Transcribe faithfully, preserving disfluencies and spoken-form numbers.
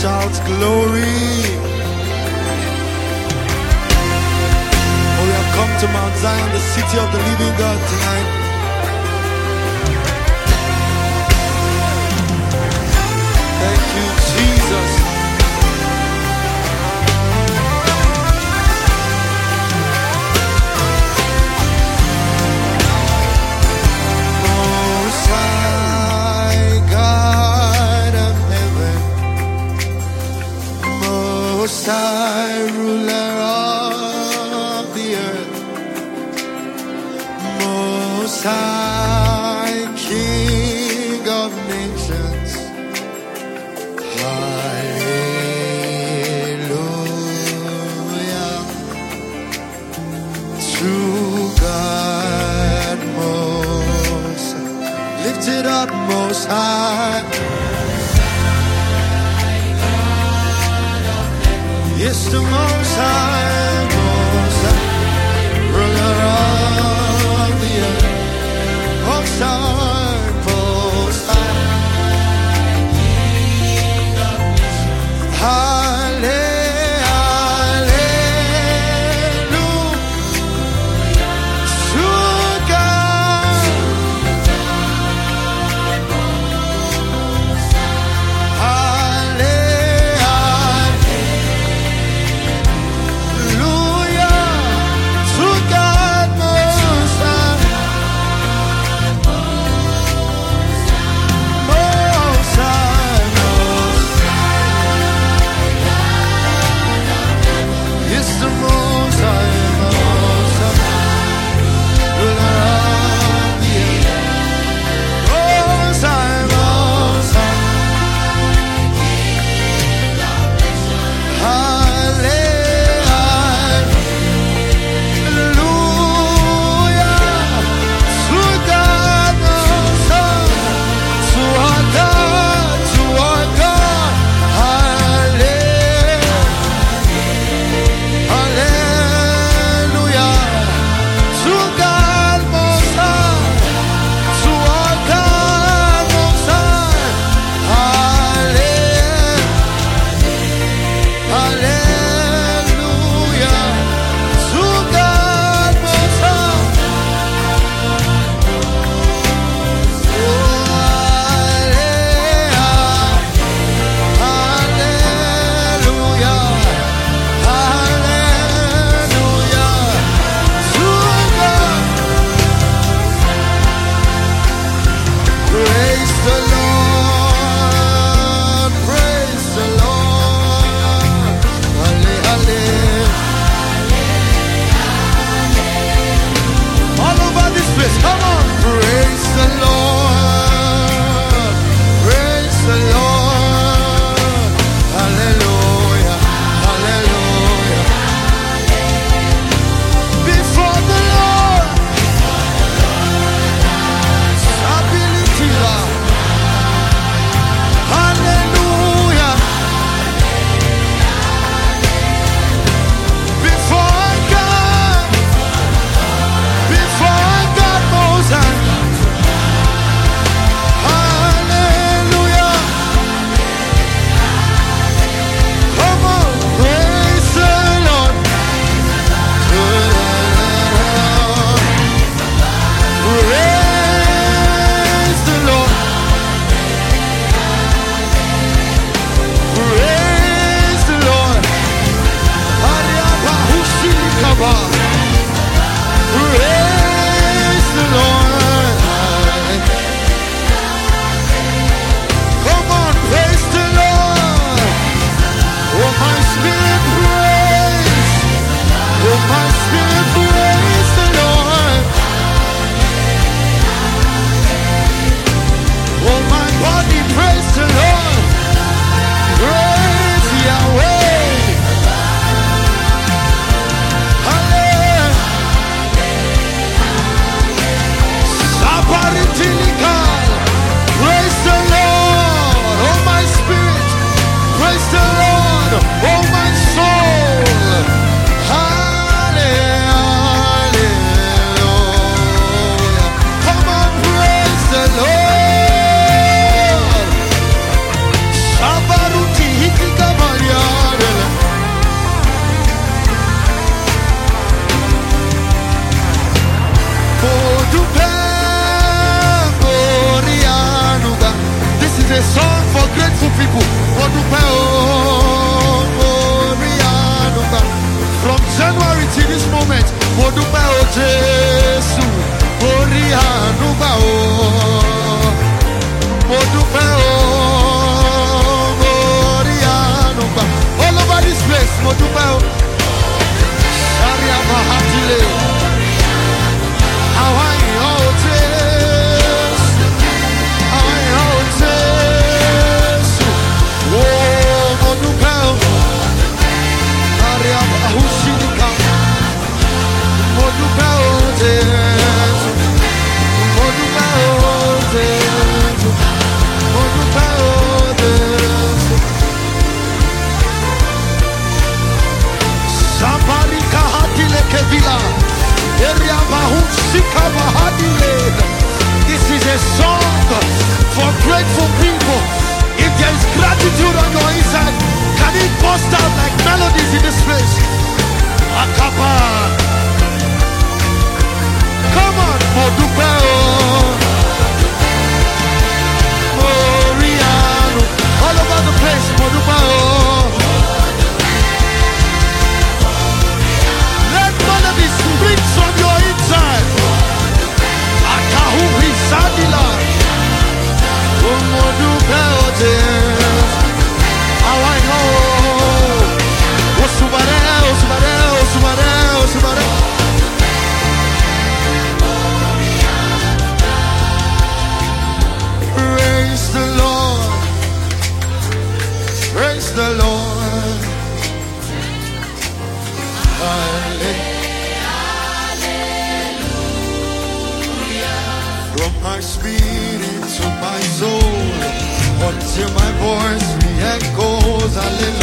shout glory. Oh, we have come to Mount Zion, the city of the living God tonight. Thank you, Jesus. Most High God of heaven, Most High ruler of the earth, Most High King of nations, hallelujah. To God most, lift it up, Most High. Yes, the Most High, Most High, ruler of the earth, Most High, Most High, hallelujah, to God, hallelujah. a song for grateful people. From January to this moment, all over this place, this is a song for grateful people. If there is gratitude on your inside, can it burst out like melodies in this place? Akapa. Come on, Modupeo. Moriano. All over the place, Modupeo. Let melodies spring from your inside. Akahu Hisadila. Modupeo. How I know. Subareo, Subareo, Subareo, Subareo. Praise the Lord. Praise the Lord. Hallelujah. From my spirit to my soul, until my voice re-echoes. Hallelujah.